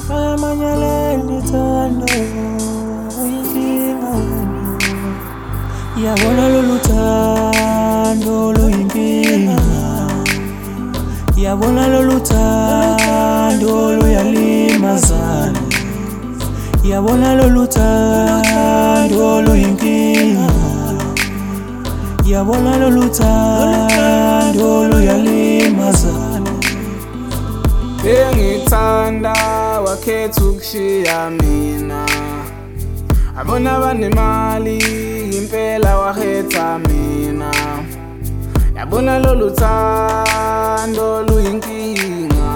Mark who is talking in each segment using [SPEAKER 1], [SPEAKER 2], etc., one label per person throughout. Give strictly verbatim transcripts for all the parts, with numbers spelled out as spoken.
[SPEAKER 1] Amanyaleni thando uyinkinga wena. Yabona lolu thando luyinkinga. Yabona lolu thando luyalimazana. Yabona lolu thando luyinkinga. Yabona lolu thando luyalimazana.
[SPEAKER 2] Bengithanda wakhetha ukushiya mina. Abona banemali impela wakhetha mina. Yabona lolu thando luyinkinga.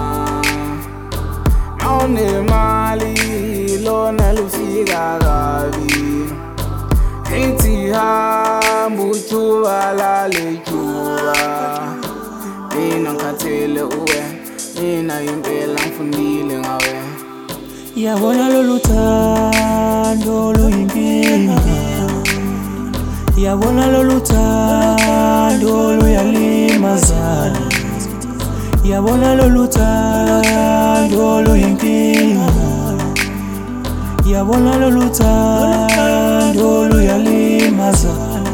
[SPEAKER 2] Mawunemali lona lufika kabi. Ngithi hamba uthuba lalejuba. Mina ngikhathele uwe, mina impela ngifundile ngawe.
[SPEAKER 1] Yabona lolu thando luyinkinga. Yabona lolu thando luyalimazana. Yabona lolu thando luyinkinga. Yabona lolu thando luyalimazana.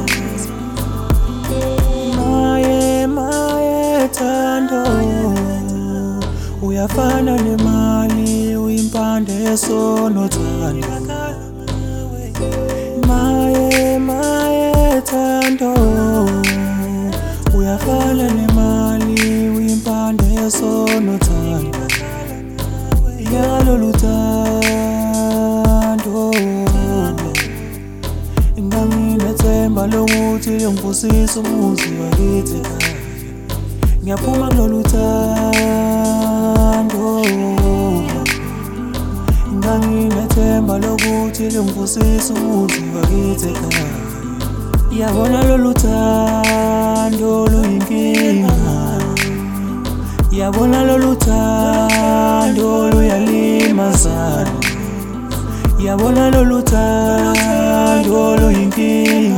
[SPEAKER 1] Maye maye thando uyafana nemali uyimpande yesono thando. Maye maye thando uyafana nemali uyimpande yesono thando. Yalolu thando inganginethemba lokuthi ngivusisa umuzi wakithi ekhaya. Ngiyaphuma kulolu thando inganginethemba lokuthi ngivusisa umuzi wakithi ekhaya. Yabona lolu thando luyinkinga. Yabona lolu thando luyalimazana. Yabona lolu thando luyinkinga.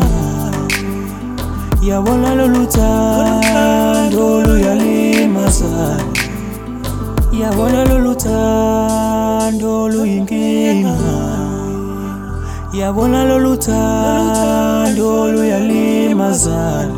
[SPEAKER 1] Yabona lolu thando luyalimazana. Yabona lolu thando luyinkinga. Yabona lolu thando luyalimazana.